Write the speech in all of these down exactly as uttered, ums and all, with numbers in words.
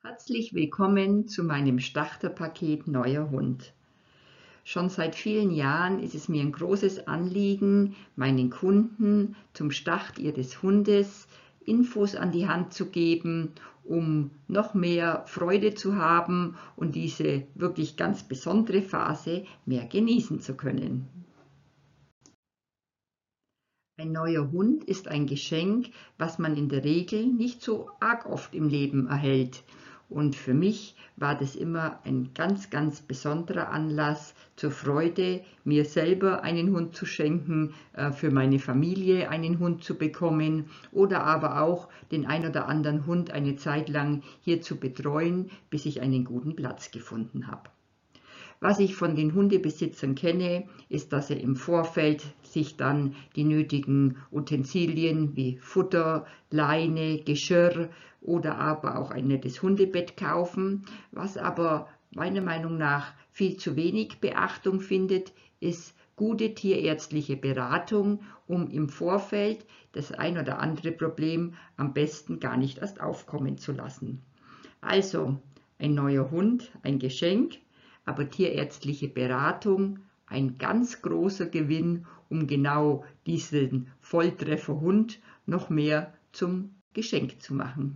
Herzlich willkommen zu meinem Starterpaket Neuer Hund. Schon seit vielen Jahren ist es mir ein großes Anliegen, meinen Kunden zum Start ihres Hundes Infos an die Hand zu geben, um noch mehr Freude zu haben und diese wirklich ganz besondere Phase mehr genießen zu können. Ein neuer Hund ist ein Geschenk, was man in der Regel nicht so arg oft im Leben erhält. Und für mich war das immer ein ganz, ganz besonderer Anlass zur Freude, mir selber einen Hund zu schenken, für meine Familie einen Hund zu bekommen oder aber auch den ein oder anderen Hund eine Zeit lang hier zu betreuen, bis ich einen guten Platz gefunden habe. Was ich von den Hundebesitzern kenne, ist, dass sie im Vorfeld sich dann die nötigen Utensilien wie Futter, Leine, Geschirr oder aber auch ein nettes Hundebett kaufen. Was aber meiner Meinung nach viel zu wenig Beachtung findet, ist gute tierärztliche Beratung, um im Vorfeld das ein oder andere Problem am besten gar nicht erst aufkommen zu lassen. Also, ein neuer Hund, ein Geschenk, aber tierärztliche Beratung ein ganz großer Gewinn, um genau diesen Volltreffer Hund noch mehr zum Geschenk zu machen.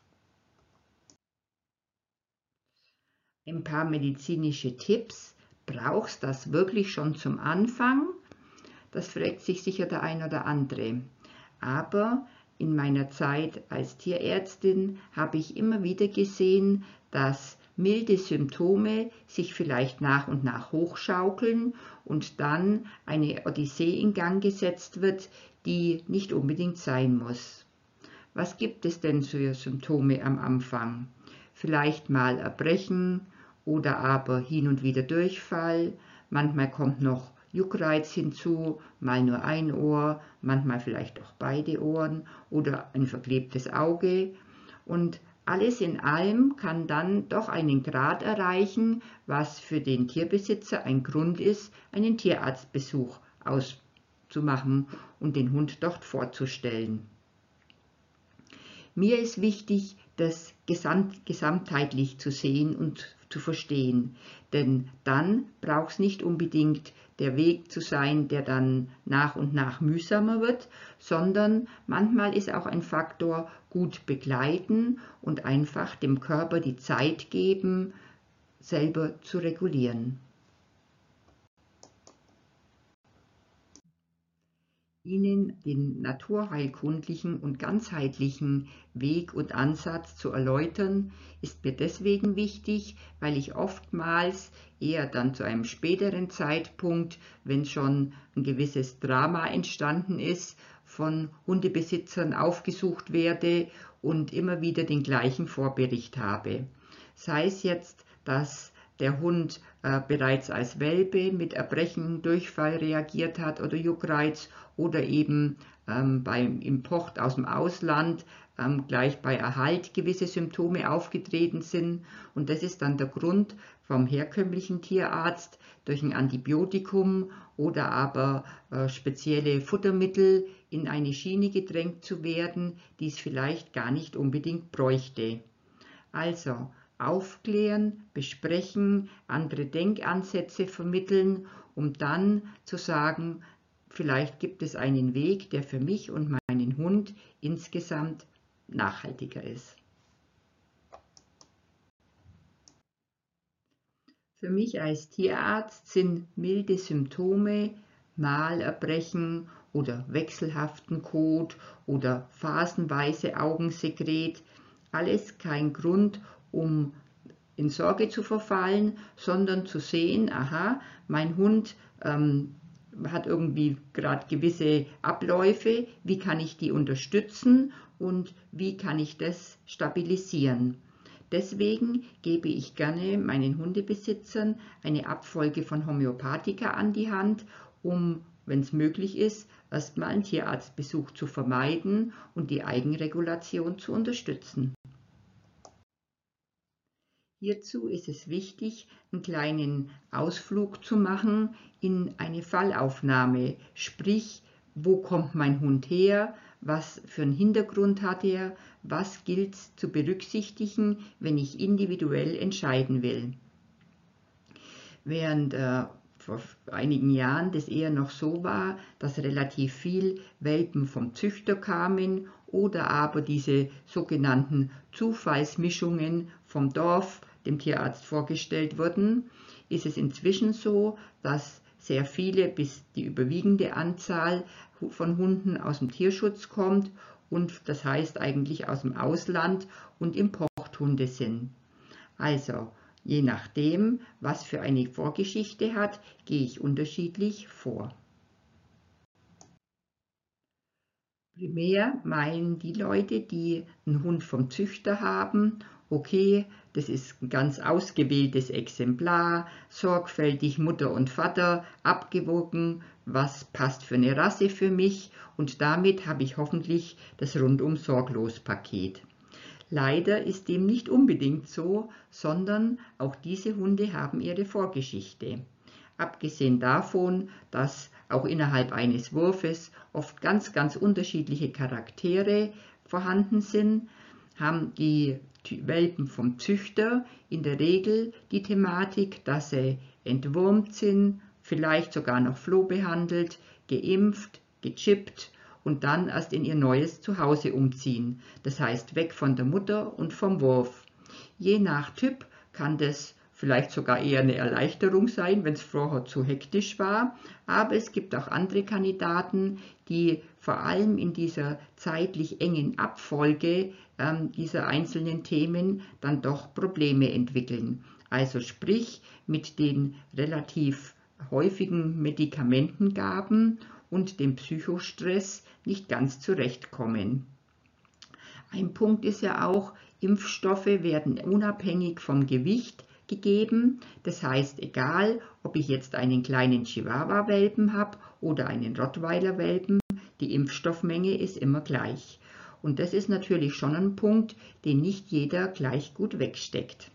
Ein paar medizinische Tipps. Brauchst du das wirklich schon zum Anfang? Das fragt sich sicher der ein oder andere. Aber in meiner Zeit als Tierärztin habe ich immer wieder gesehen, dass milde Symptome sich vielleicht nach und nach hochschaukeln und dann eine Odyssee in Gang gesetzt wird, die nicht unbedingt sein muss. Was gibt es denn für Symptome am Anfang? Vielleicht mal Erbrechen oder aber hin und wieder Durchfall. Manchmal kommt noch Juckreiz hinzu, mal nur ein Ohr, manchmal vielleicht auch beide Ohren oder ein verklebtes Auge. Und alles in allem kann dann doch einen Grad erreichen, was für den Tierbesitzer ein Grund ist, einen Tierarztbesuch auszumachen und den Hund dort vorzustellen. Mir ist wichtig, das gesamt, gesamtheitlich zu sehen und zu verstehen, denn dann braucht es nicht unbedingt der Weg zu sein, der dann nach und nach mühsamer wird, sondern manchmal ist auch ein Faktor gut begleiten und einfach dem Körper die Zeit geben, selber zu regulieren. Ihnen den naturheilkundlichen und ganzheitlichen Weg und Ansatz zu erläutern, ist mir deswegen wichtig, weil ich oftmals eher dann zu einem späteren Zeitpunkt, wenn schon ein gewisses Drama entstanden ist, von Hundebesitzern aufgesucht werde und immer wieder den gleichen Vorbericht habe. Sei es jetzt, dass der Hund äh, bereits als Welpe mit Erbrechen, Durchfall reagiert hat oder Juckreiz oder eben ähm, beim Import aus dem Ausland ähm, gleich bei Erhalt gewisse Symptome aufgetreten sind. Und das ist dann der Grund, vom herkömmlichen Tierarzt durch ein Antibiotikum oder aber äh, spezielle Futtermittel in eine Schiene gedrängt zu werden, die es vielleicht gar nicht unbedingt bräuchte. Also aufklären, besprechen, andere Denkansätze vermitteln, um dann zu sagen, vielleicht gibt es einen Weg, der für mich und meinen Hund insgesamt nachhaltiger ist. Für mich als Tierarzt sind milde Symptome, Malerbrechen oder wechselhaften Kot oder phasenweise Augensekret alles kein Grund, um in Sorge zu verfallen, sondern zu sehen, aha, mein Hund ähm, hat irgendwie gerade gewisse Abläufe, wie kann ich die unterstützen und wie kann ich das stabilisieren. Deswegen gebe ich gerne meinen Hundebesitzern eine Abfolge von Homöopathika an die Hand, um, wenn es möglich ist, erstmal einen Tierarztbesuch zu vermeiden und die Eigenregulation zu unterstützen. Hierzu ist es wichtig, einen kleinen Ausflug zu machen in eine Fallaufnahme, sprich, wo kommt mein Hund her, was für einen Hintergrund hat er, was gilt zu berücksichtigen, wenn ich individuell entscheiden will. Während äh, vor einigen Jahren das eher noch so war, dass relativ viel Welpen vom Züchter kamen oder aber diese sogenannten Zufallsmischungen vom Dorf dem Tierarzt vorgestellt wurden, ist es inzwischen so, dass sehr viele bis die überwiegende Anzahl von Hunden aus dem Tierschutz kommt und das heißt eigentlich aus dem Ausland und Importhunde sind. Also je nachdem, was für eine Vorgeschichte hat, gehe ich unterschiedlich vor. Primär meinen die Leute, die einen Hund vom Züchter haben, okay, das ist ein ganz ausgewähltes Exemplar, sorgfältig Mutter und Vater, abgewogen, was passt für eine Rasse für mich und damit habe ich hoffentlich das Rundum-Sorglos-Paket. Leider ist dem nicht unbedingt so, sondern auch diese Hunde haben ihre Vorgeschichte. Abgesehen davon, dass auch innerhalb eines Wurfes oft ganz, ganz unterschiedliche Charaktere vorhanden sind, haben die Welpen vom Züchter in der Regel die Thematik, dass sie entwurmt sind, vielleicht sogar noch flohbehandelt, geimpft, gechippt und dann erst in ihr neues Zuhause umziehen. Das heißt weg von der Mutter und vom Wurf. Je nach Typ kann das vielleicht sogar eher eine Erleichterung sein, wenn es vorher zu hektisch war. Aber es gibt auch andere Kandidaten, die vor allem in dieser zeitlich engen Abfolge ähm, dieser einzelnen Themen dann doch Probleme entwickeln. Also sprich mit den relativ häufigen Medikamentengaben und dem Psychostress nicht ganz zurechtkommen. Ein Punkt ist ja auch, Impfstoffe werden unabhängig vom Gewicht gegeben. Das heißt, egal, ob ich jetzt einen kleinen Chihuahua-Welpen habe oder einen Rottweiler-Welpen, die Impfstoffmenge ist immer gleich. Und das ist natürlich schon ein Punkt, den nicht jeder gleich gut wegsteckt.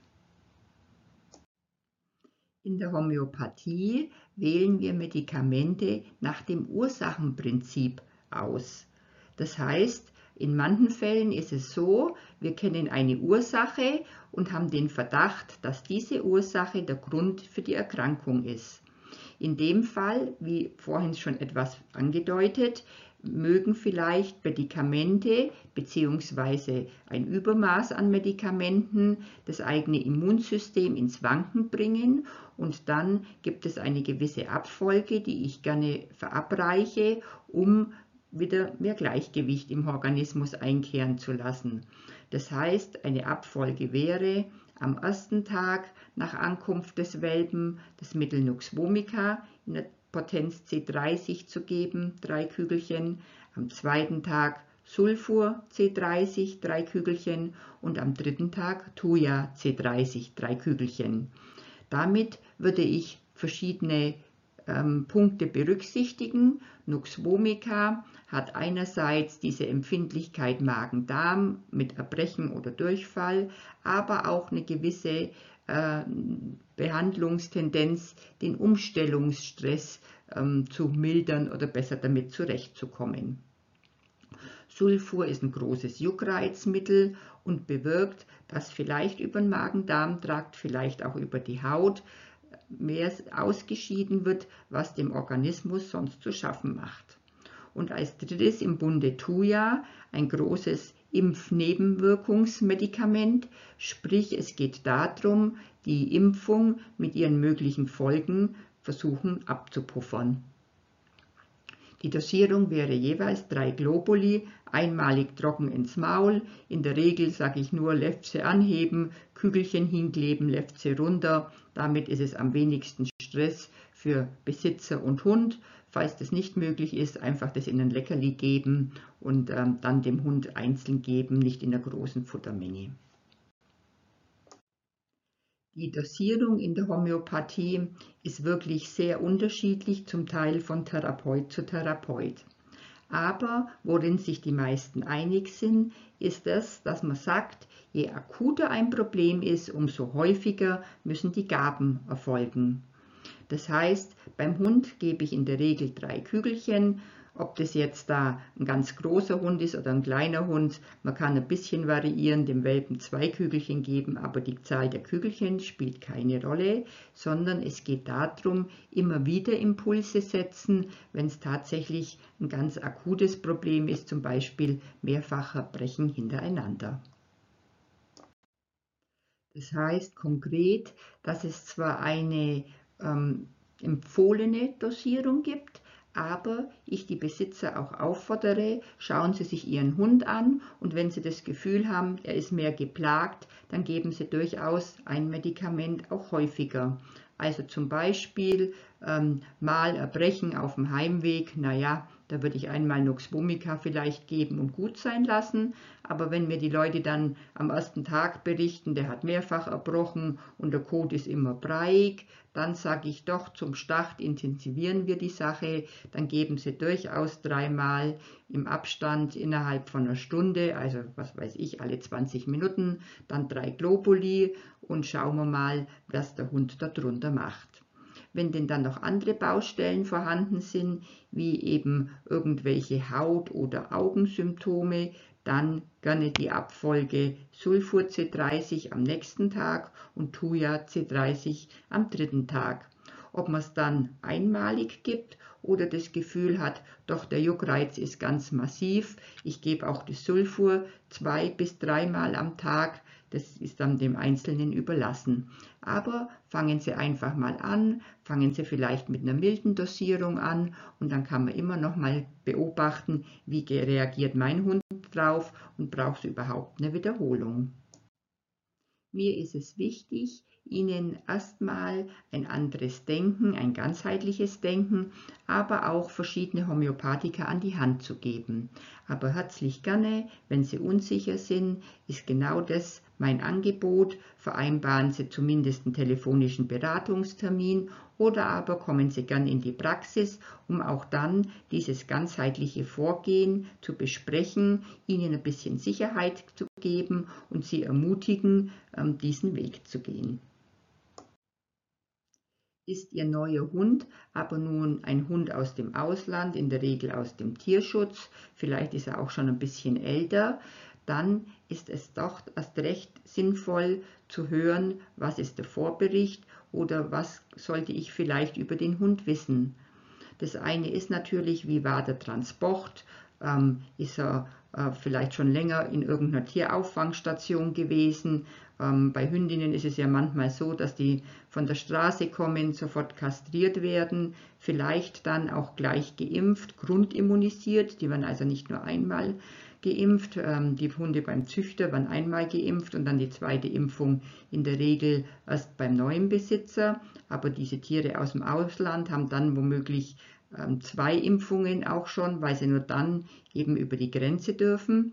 In der Homöopathie wählen wir Medikamente nach dem Ursachenprinzip aus. Das heißt, in manchen Fällen ist es so, wir kennen eine Ursache und haben den Verdacht, dass diese Ursache der Grund für die Erkrankung ist. In dem Fall, wie vorhin schon etwas angedeutet, mögen vielleicht Medikamente bzw. ein Übermaß an Medikamenten das eigene Immunsystem ins Wanken bringen und dann gibt es eine gewisse Abfolge, die ich gerne verabreiche, um wieder mehr Gleichgewicht im Organismus einkehren zu lassen. Das heißt, eine Abfolge wäre am ersten Tag nach Ankunft des Welpen das Mittel Nux vomica in der Potenz C dreißig zu geben, drei Kügelchen, am zweiten Tag Sulfur C dreißig, drei Kügelchen und am dritten Tag Thuja C dreißig, drei Kügelchen. Damit würde ich verschiedene ähm, Punkte berücksichtigen. Nux vomica hat einerseits diese Empfindlichkeit Magen-Darm mit Erbrechen oder Durchfall, aber auch eine gewisse äh, Behandlungstendenz, den Umstellungsstress ähm, zu mildern oder besser damit zurechtzukommen. Sulfur ist ein großes Juckreizmittel und bewirkt, dass vielleicht über den Magen-Darm-Trakt, vielleicht auch über die Haut mehr ausgeschieden wird, was dem Organismus sonst zu schaffen macht. Und als drittes im Bunde Thuja, ein großes Impfnebenwirkungsmedikament, sprich es geht darum, die Impfung mit ihren möglichen Folgen versuchen abzupuffern. Die Dosierung wäre jeweils drei Globuli, einmalig trocken ins Maul, in der Regel sage ich nur Lefze anheben, Kügelchen hinkleben, Lefze runter, damit ist es am wenigsten Stress für Besitzer und Hund. Falls das nicht möglich ist, einfach das in ein Leckerli geben und ähm, dann dem Hund einzeln geben, nicht in der großen Futtermenge. Die Dosierung in der Homöopathie ist wirklich sehr unterschiedlich, zum Teil von Therapeut zu Therapeut. Aber worin sich die meisten einig sind, ist es, dass man sagt, je akuter ein Problem ist, umso häufiger müssen die Gaben erfolgen. Das heißt, beim Hund gebe ich in der Regel drei Kügelchen Ob das jetzt da ein ganz großer Hund ist oder ein kleiner Hund, man kann ein bisschen variieren, dem Welpen zwei Kügelchen geben, aber die Zahl der Kügelchen spielt keine Rolle, sondern es geht darum, immer wieder Impulse setzen, wenn es tatsächlich ein ganz akutes Problem ist, zum Beispiel mehrfacher Brechen hintereinander. Das heißt konkret, dass es zwar eine ähm, empfohlene Dosierung gibt, aber ich die Besitzer auch auffordere, schauen Sie sich Ihren Hund an und wenn Sie das Gefühl haben, er ist mehr geplagt, dann geben Sie durchaus ein Medikament auch häufiger. Also zum Beispiel ähm, mal Erbrechen auf dem Heimweg, naja, da würde ich einmal Nux Vomica vielleicht geben und gut sein lassen. Aber wenn mir die Leute dann am ersten Tag berichten, der hat mehrfach erbrochen und der Kot ist immer breiig, dann sage ich doch, zum Start intensivieren wir die Sache. Dann geben Sie durchaus dreimal im Abstand innerhalb von einer Stunde, also was weiß ich, alle zwanzig Minuten, dann drei Globuli und schauen wir mal, was der Hund darunter macht. Wenn denn dann noch andere Baustellen vorhanden sind, wie eben irgendwelche Haut- oder Augensymptome, dann gerne die Abfolge Sulfur C dreißig am nächsten Tag und Thuja C dreißig am dritten Tag. Ob man es dann einmalig gibt oder das Gefühl hat, doch der Juckreiz ist ganz massiv, ich gebe auch das Sulfur zwei bis dreimal am Tag, das ist dann dem Einzelnen überlassen. Aber fangen Sie einfach mal an, fangen Sie vielleicht mit einer milden Dosierung an und dann kann man immer noch mal beobachten, wie reagiert mein Hund drauf und braucht es überhaupt eine Wiederholung. Mir ist es wichtig, Ihnen erstmal ein anderes Denken, ein ganzheitliches Denken, aber auch verschiedene Homöopathika an die Hand zu geben. Aber herzlich gerne, wenn Sie unsicher sind, ist genau das mein Angebot. Vereinbaren Sie zumindest einen telefonischen Beratungstermin oder aber kommen Sie gern in die Praxis, um auch dann dieses ganzheitliche Vorgehen zu besprechen, Ihnen ein bisschen Sicherheit zu geben und Sie ermutigen, diesen Weg zu gehen. Ist Ihr neuer Hund aber nun ein Hund aus dem Ausland, in der Regel aus dem Tierschutz, vielleicht ist er auch schon ein bisschen älter, dann ist es doch erst recht sinnvoll zu hören, was ist der Vorbericht oder was sollte ich vielleicht über den Hund wissen. Das eine ist natürlich, wie war der Transport, ähm, ist er äh, vielleicht schon länger in irgendeiner Tierauffangstation gewesen. Ähm, bei Hündinnen ist es ja manchmal so, dass die von der Straße kommen, sofort kastriert werden, vielleicht dann auch gleich geimpft, grundimmunisiert, die werden also nicht nur einmal geimpft, ähm, die Hunde beim Züchter werden einmal geimpft und dann die zweite Impfung in der Regel erst beim neuen Besitzer, aber diese Tiere aus dem Ausland haben dann womöglich ähm, zwei Impfungen auch schon, weil sie nur dann eben über die Grenze dürfen.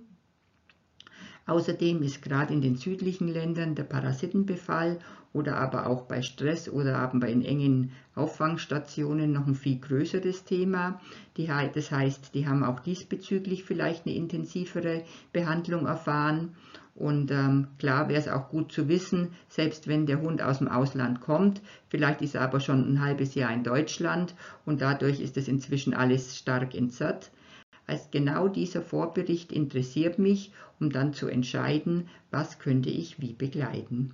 Außerdem ist gerade in den südlichen Ländern der Parasitenbefall oder aber auch bei Stress oder aber bei engen Auffangstationen noch ein viel größeres Thema. Die, das heißt, die haben auch diesbezüglich vielleicht eine intensivere Behandlung erfahren. Und ähm, klar wäre es auch gut zu wissen, selbst wenn der Hund aus dem Ausland kommt, vielleicht ist er aber schon ein halbes Jahr in Deutschland und dadurch ist es inzwischen alles stark entzerrt. Als genau dieser Vorbericht interessiert mich, um dann zu entscheiden, was könnte ich wie begleiten.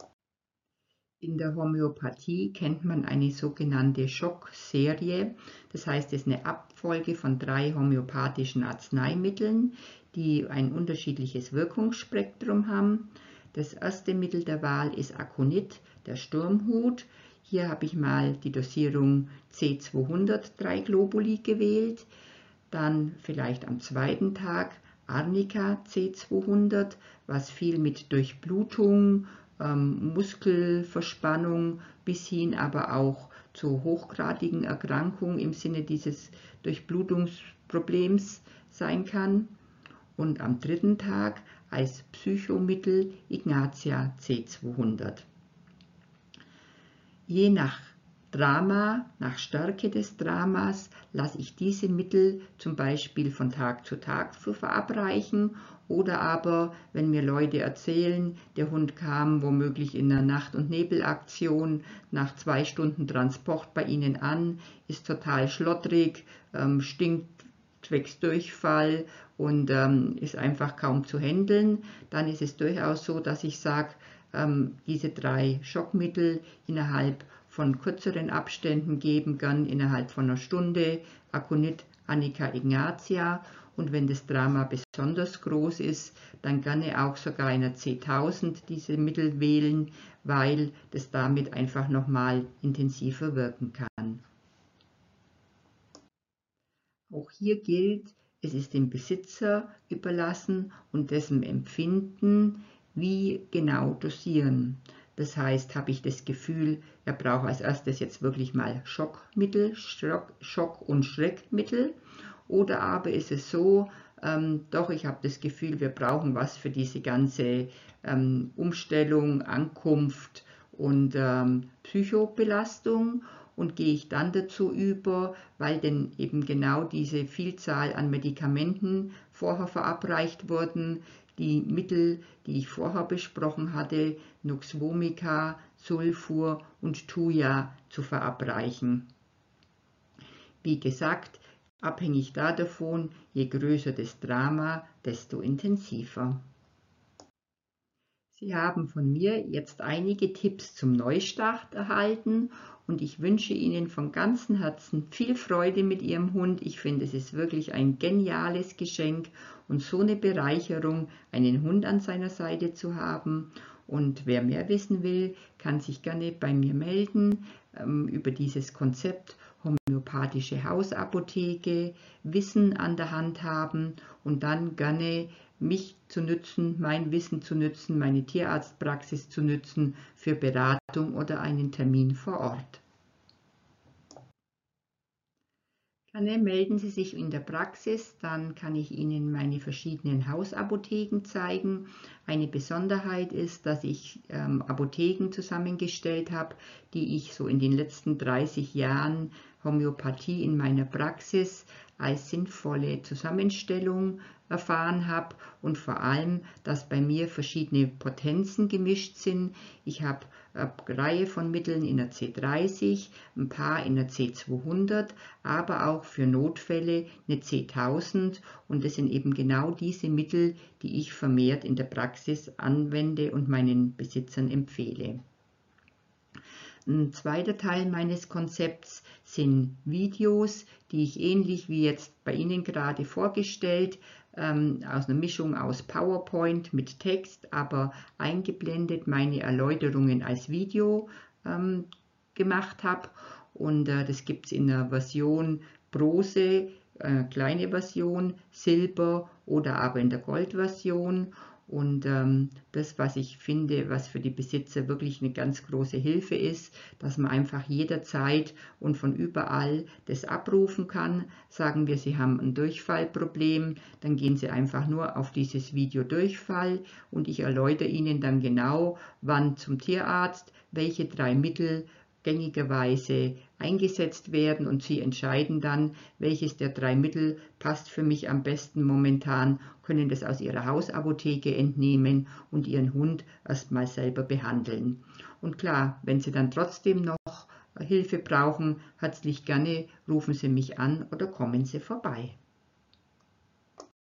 In der Homöopathie kennt man eine sogenannte Schockserie, das heißt, es ist eine Abfolge von drei homöopathischen Arzneimitteln, die ein unterschiedliches Wirkungsspektrum haben. Das erste Mittel der Wahl ist Aconit, der Sturmhut. Hier habe ich mal die Dosierung C zweihundert, drei Globuli gewählt. Dann vielleicht am zweiten Tag Arnica C zweihundert, was viel mit Durchblutung, ähm, Muskelverspannung bis hin aber auch zu hochgradigen Erkrankungen im Sinne dieses Durchblutungsproblems sein kann. Und am dritten Tag als Psychomittel Ignatia C zweihundert. Je nach Drama, nach Stärke des Dramas lasse ich diese Mittel zum Beispiel von Tag zu Tag verabreichen oder aber, wenn mir Leute erzählen, der Hund kam womöglich in einer Nacht- und Nebelaktion nach zwei Stunden Transport bei ihnen an, ist total schlottrig, ähm, stinkt zwecks Durchfall und ähm, ist einfach kaum zu handeln, dann ist es durchaus so, dass ich sage, ähm, diese drei Schockmittel innerhalb von kürzeren Abständen geben kann, innerhalb von einer Stunde, Aconit, Anica ignatia. Und wenn das Drama besonders groß ist, dann gerne auch sogar in einer C tausend diese Mittel wählen, weil das damit einfach nochmal intensiver wirken kann. Auch hier gilt, es ist dem Besitzer überlassen und dessen Empfinden, wie genau dosieren. Das heißt, habe ich das Gefühl, er braucht als erstes jetzt wirklich mal Schockmittel, Schock, Schock- und Schreckmittel, oder aber ist es so, ähm, doch, ich habe das Gefühl, wir brauchen was für diese ganze ähm, Umstellung, Ankunft und ähm, Psychobelastung, und gehe ich dann dazu über, weil denn eben genau diese Vielzahl an Medikamenten vorher verabreicht wurden, die Mittel, die ich vorher besprochen hatte, Nux vomica, Sulfur und Thuja, zu verabreichen. Wie gesagt, abhängig davon, je größer das Drama, desto intensiver. Sie haben von mir jetzt einige Tipps zum Neustart erhalten und ich wünsche Ihnen von ganzem Herzen viel Freude mit Ihrem Hund. Ich finde, es ist wirklich ein geniales Geschenk und so eine Bereicherung, einen Hund an seiner Seite zu haben. Und wer mehr wissen will, kann sich gerne bei mir melden ähm, über dieses Konzept homöopathische Hausapotheke, Wissen an der Hand haben und dann gerne mich zu nützen, mein Wissen zu nützen, meine Tierarztpraxis zu nützen für Beratung oder einen Termin vor Ort. Gerne melden Sie sich in der Praxis, dann kann ich Ihnen meine verschiedenen Hausapotheken zeigen. Eine Besonderheit ist, dass ich ähm, Apotheken zusammengestellt habe, die ich so in den letzten dreißig Jahren Homöopathie in meiner Praxis als sinnvolle Zusammenstellung erfahren habe und vor allem, dass bei mir verschiedene Potenzen gemischt sind. Ich habe eine Reihe von Mitteln in der C dreißig, ein paar in der C zweihundert, aber auch für Notfälle eine C tausend, und das sind eben genau diese Mittel, die ich vermehrt in der Praxis anwende und meinen Besitzern empfehle. Ein zweiter Teil meines Konzepts sind Videos, die ich ähnlich wie jetzt bei Ihnen gerade vorgestellt, ähm, aus einer Mischung aus PowerPoint mit Text, aber eingeblendet meine Erläuterungen als Video ähm, gemacht habe. Und äh, das gibt es in der Version Bronze, äh, kleine Version, Silber oder aber in der Goldversion. Und ähm, das, was ich finde, was für die Besitzer wirklich eine ganz große Hilfe ist, dass man einfach jederzeit und von überall das abrufen kann. Sagen wir, Sie haben ein Durchfallproblem, dann gehen Sie einfach nur auf dieses Video Durchfall und ich erläutere Ihnen dann genau, wann zum Tierarzt, welche drei Mittel gängigerweise eingesetzt werden, und Sie entscheiden dann, welches der drei Mittel passt für mich am besten momentan, können das aus Ihrer Hausapotheke entnehmen und Ihren Hund erstmal selber behandeln. Und klar, wenn Sie dann trotzdem noch Hilfe brauchen, herzlich gerne rufen Sie mich an oder kommen Sie vorbei.